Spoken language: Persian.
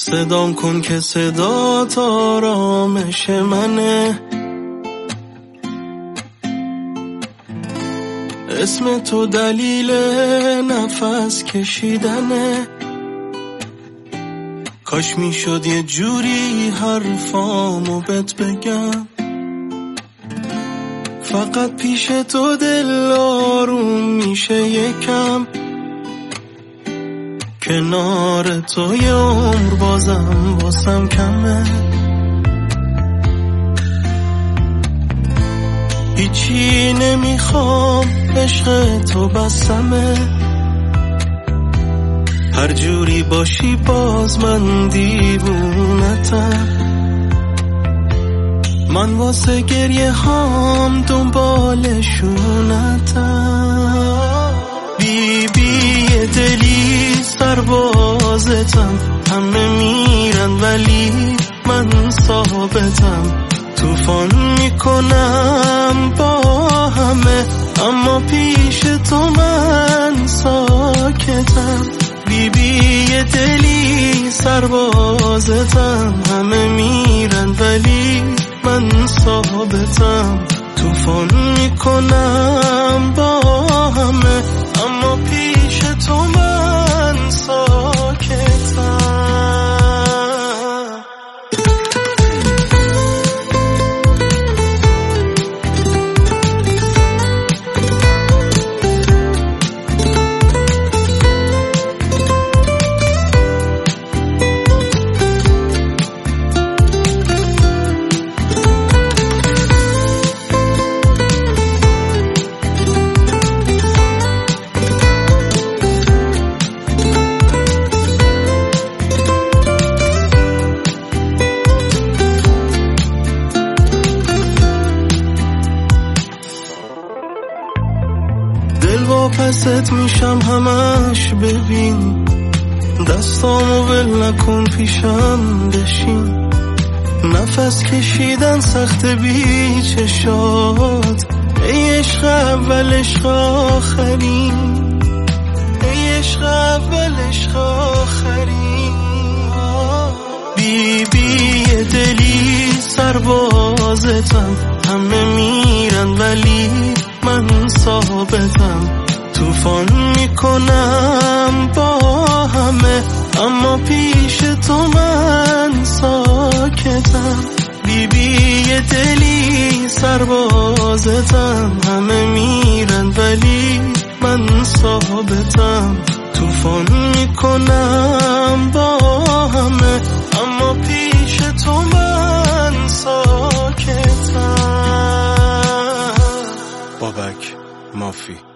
صدام کن که صدات آرامش منه، اسم تو دلیل نفس کشیدنه. کاش میشد یه جوری حرفامو بهت بگم، فقط پیش تو دل آروم میشه یکم. کنار تو یه عمر بازم واسم کمه، هیچی نمیخوام عشق تو بسمه. هر جوری باشی باز من دیوونتم، من واسه گریه هام دنبالشونتم. بی دلی سربازتم، همه میرن ولی من ثابتم. طوفان میکنم با همه اما پیش تو من ساکتم. بی دلی سربازتم، همه میرن ولی من ثابتم. طوفان میکنم با همه اما پیش تو من ساکتم. واپست میشم همش ببین، دستامو ول نکن پیشم بشین. نفس کشیدن سخت بی چشات، ای عشق اول عشق آخرین، ای عشق اول عشق آخرین. بی دلی سربازتم، همه میرن ولی من ثابتم. طوفان میکنم با همه اما پیش تو من ساکتم. بی دلی سربازتم، همه میرن ولی من ثابتم. طوفان میکنم با همه اما پیش تو من ساکتم. بابک مافی.